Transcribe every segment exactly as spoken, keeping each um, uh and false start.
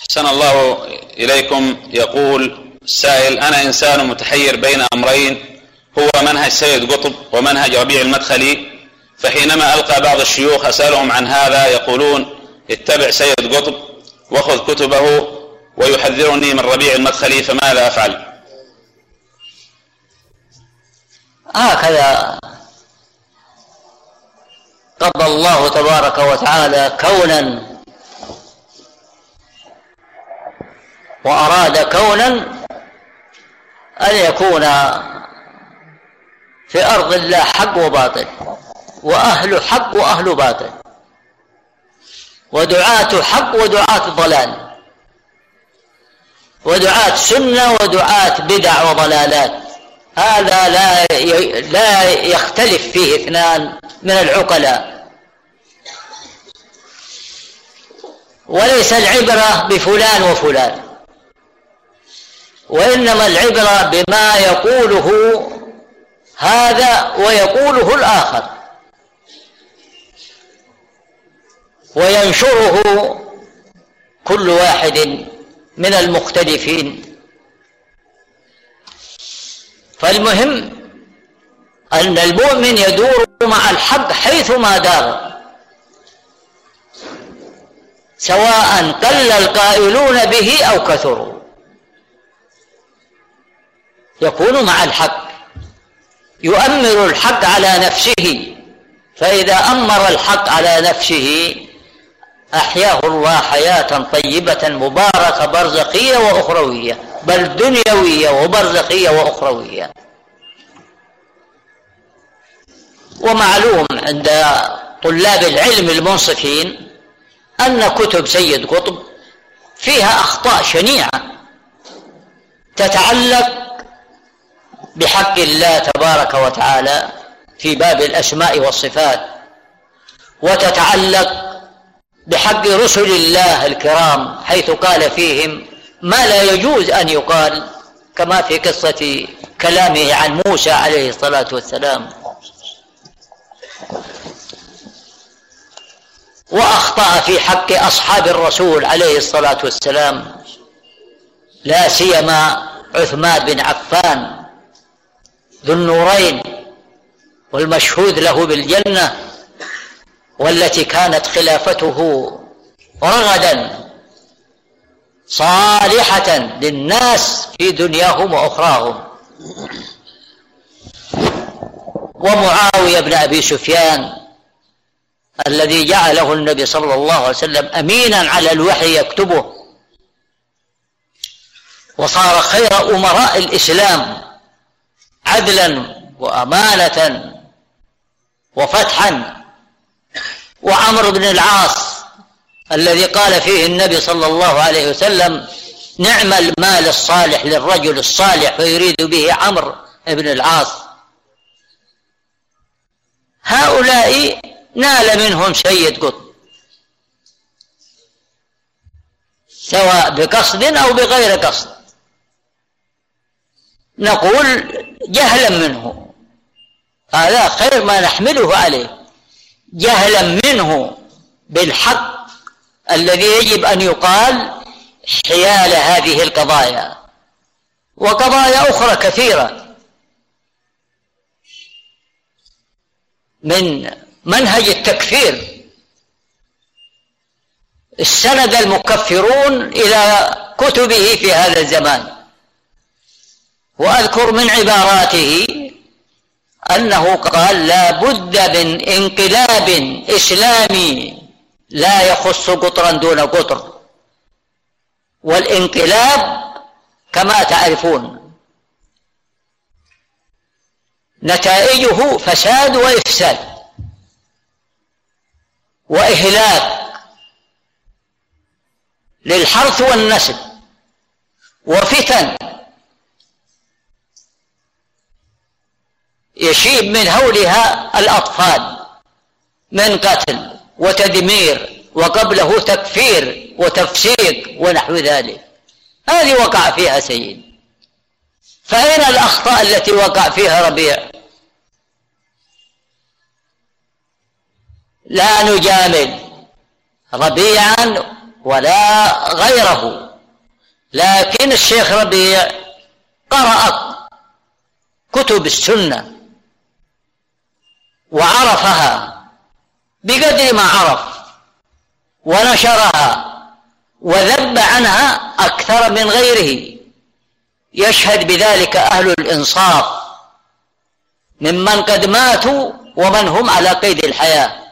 أحسن الله إليكم. يقول السائل: أنا إنسان متحير بين أمرين، هو منهج سيد قطب ومنهج ربيع المدخلي، فحينما ألقى بعض الشيوخ أسألهم عن هذا يقولون اتبع سيد قطب وخذ كتبه، ويحذرني من ربيع المدخلي، فماذا أفعل؟ هكذا قضى الله تبارك وتعالى كونا وأراد كونا أن يكون في أرض الله حق وباطل، وأهل حق وأهل باطل، ودعاة حق ودعاة ضلال، ودعاة سنة ودعاة بدع وضلالات. هذا لا لا يختلف فيه اثنان من العقلاء. وليس العبرة بفلان وفلان، وإنما العبرة بما يقوله هذا ويقوله الآخر، وينشره كل واحد من المختلفين. فالمهم أن المؤمن يدور مع الحق حيثما دار، سواء قل القائلون به أو كثروا، يكون مع الحق، يؤمر الحق على نفسه، فإذا أمر الحق على نفسه أحياه الله حياة طيبة مباركة برزخية وأخروية، بل دنيوية وبرزخية وأخروية. ومعلوم عند طلاب العلم المنصفين أن كتب سيد قطب فيها أخطاء شنيعة تتعلق بحق الله تبارك وتعالى في باب الأسماء والصفات، وتتعلق بحق رسل الله الكرام حيث قال فيهم ما لا يجوز أن يقال، كما في قصة كلامه عن موسى عليه الصلاة والسلام. وأخطأ في حق أصحاب الرسول عليه الصلاة والسلام، لا سيما عثمان بن عفان ذو النورين والمشهود له بالجنة، والتي كانت خلافته رغدا صالحة للناس في دنياهم وأخراهم. ومعاوية بن أبي سفيان الذي جعله النبي صلى الله عليه وسلم أمينا على الوحي يكتبه، وصار خير أمراء الإسلام عدلا وأمانة وفتحا. وعمرو بن العاص الذي قال فيه النبي صلى الله عليه وسلم نعم المال الصالح للرجل الصالح، ويريد به عمرو بن العاص. هؤلاء نال منهم سيد قطب سواء بقصد أو بغير قصد، نقول جهلا منه، هذا خير ما نحمله عليه، جهلا منه بالحق الذي يجب أن يقال حيال هذه القضايا وقضايا أخرى كثيرة من منهج التكفير. استند المكفرون إلى كتبه في هذا الزمان، وأذكر من عباراته أنه قال لا بد من انقلاب إسلامي لا يخص قطرا دون قطر، والانقلاب كما تعرفون نتائجه فساد وإفساد وإهلاك للحرث والنسل وفتن يشيب من هولها الأطفال من قتل وتدمير، وقبله تكفير وتفسيق ونحو ذلك. هذه وقع فيها سيد. فأين الأخطاء التي وقع فيها ربيع؟ لا نجامل ربيعا ولا غيره، لكن الشيخ ربيع قرأ كتب السنة وعرفها بقدر ما عرف ونشرها وذب عنها أكثر من غيره، يشهد بذلك أهل الإنصاف ممن قد ماتوا ومن هم على قيد الحياة.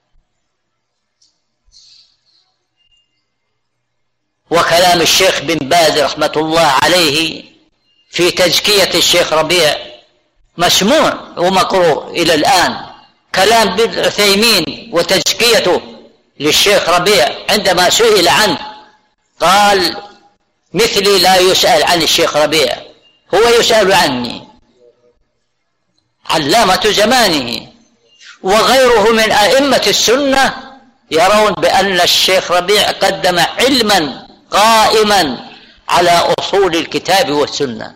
وكلام الشيخ بن باز رحمة الله عليه في تزكية الشيخ ربيع مسموع ومقروء إلى الآن. كلام بن عثيمين وتزكيته للشيخ ربيع عندما سئل عنه قال: مثلي لا يسأل عن الشيخ ربيع، هو يسأل عني، علامة زمانه. وغيره من أئمة السنة يرون بأن الشيخ ربيع قدم علما قائما على أصول الكتاب والسنة،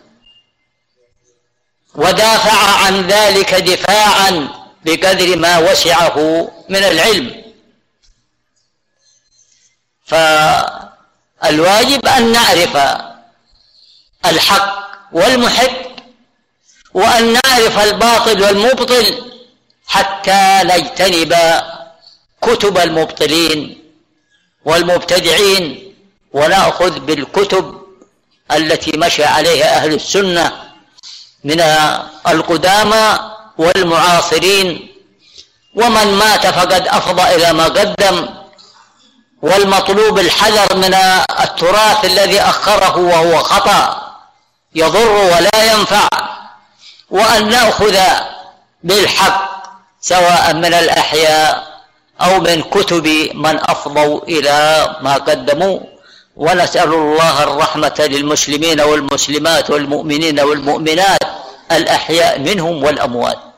ودافع عن ذلك دفاعا بقدر ما وسعه من العلم. فالواجب أن نعرف الحق والمحق، وأن نعرف الباطل والمبطل، حتى نجتنب كتب المبطلين والمبتدعين، ونأخذ بالكتب التي مشى عليها أهل السنة من القدامى والمعاصرين. ومن مات فقد أفضى إلى ما قدم، والمطلوب الحذر من التراث الذي أخره وهو خطأ يضر ولا ينفع، وأن نأخذ بالحق سواء من الأحياء أو من كتب من أفضوا إلى ما قدموا. ونسأل الله الرحمة للمسلمين والمسلمات والمؤمنين والمؤمنات الأحياء منهم والأموات.